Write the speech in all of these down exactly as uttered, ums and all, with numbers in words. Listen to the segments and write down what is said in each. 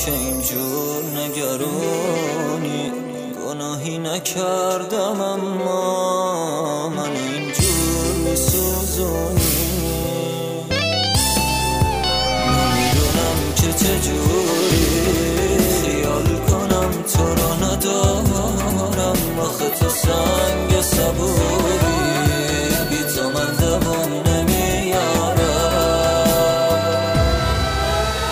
که اینجور نگرانی، گناهی نکردم اما من اینجور میسوزونی. نمیدونم که چجوری خیال کنم تو رو ندارم، آخه تو سنگ صبوری، بی تو من دوام نمیارم.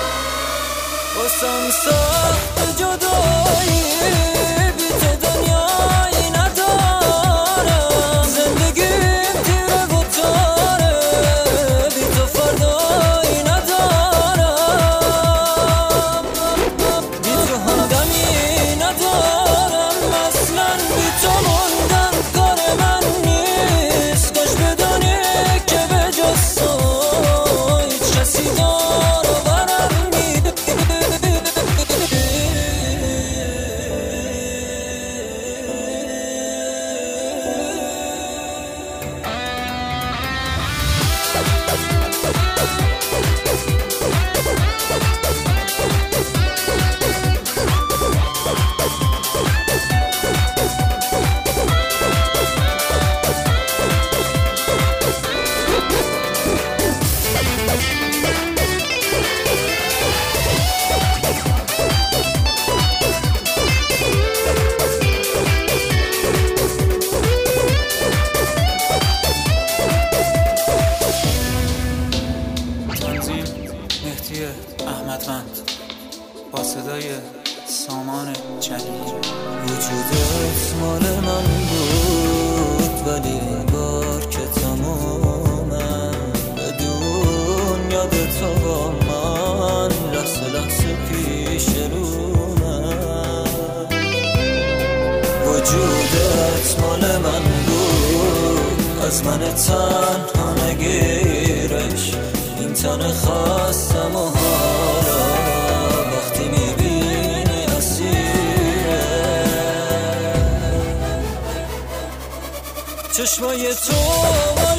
واسم سخت جدایی، بی تو دنیایی ندارم، زندگیم تیره و تاره، بی تو فردایی ندارم، بی تو همدمی ندارم اصلا، بی تو موندن کار من نیست. کاش بدانی که به جز تو هیچ کسی دار و برم نیست. احمدوند با صدای سامان جلیلی. وجودت مال من بود ولی این بار که تمومه، بدون یاد تو با من لحظه لحظه پیش رومه. وجودت مال من بود از من تنها نگیرش، این تن خواستم و حالا وقتی میبینی اسیره. چشمای تو